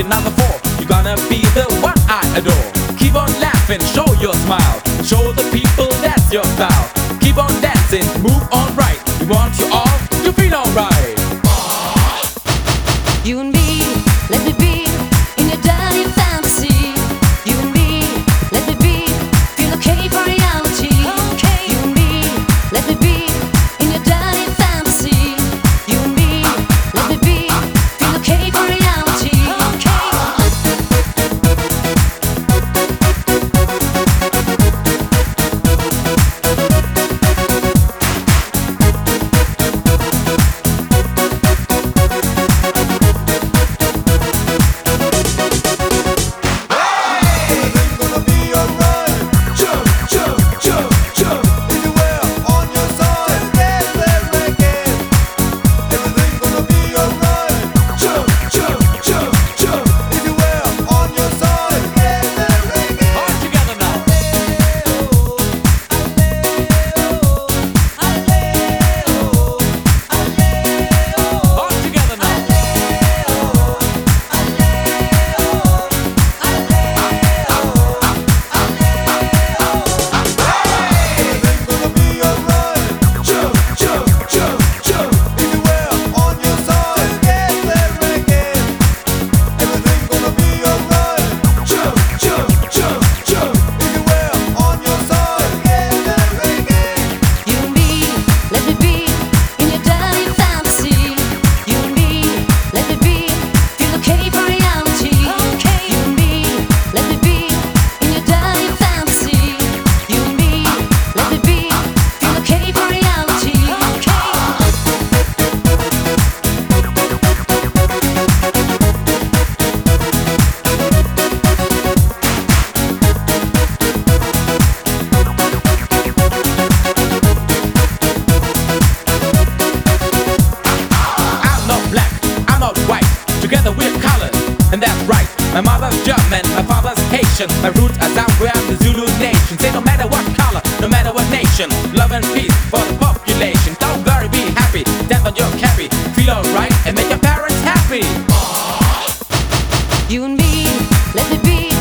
another four. You're gonna be the one I adore. Keep on laughing, show your smile. Show the people that's your style. Keep on dancing, move on right. We want you all to feel alright. You and me, let me be in your dirty fantasy. You and me, let me be, feel okay for reality. Okay. You and me, let me be in your dirty fantasy. You and me, let me be, feel okay for reality. My mother's German, my father's Haitian. My roots are down where I'm the Zulu nation. Say no matter what color, no matter what nation, love and peace for the population. Don't worry, be happy, dance on your carry. Feel alright and make your parents happy. You and me, let me be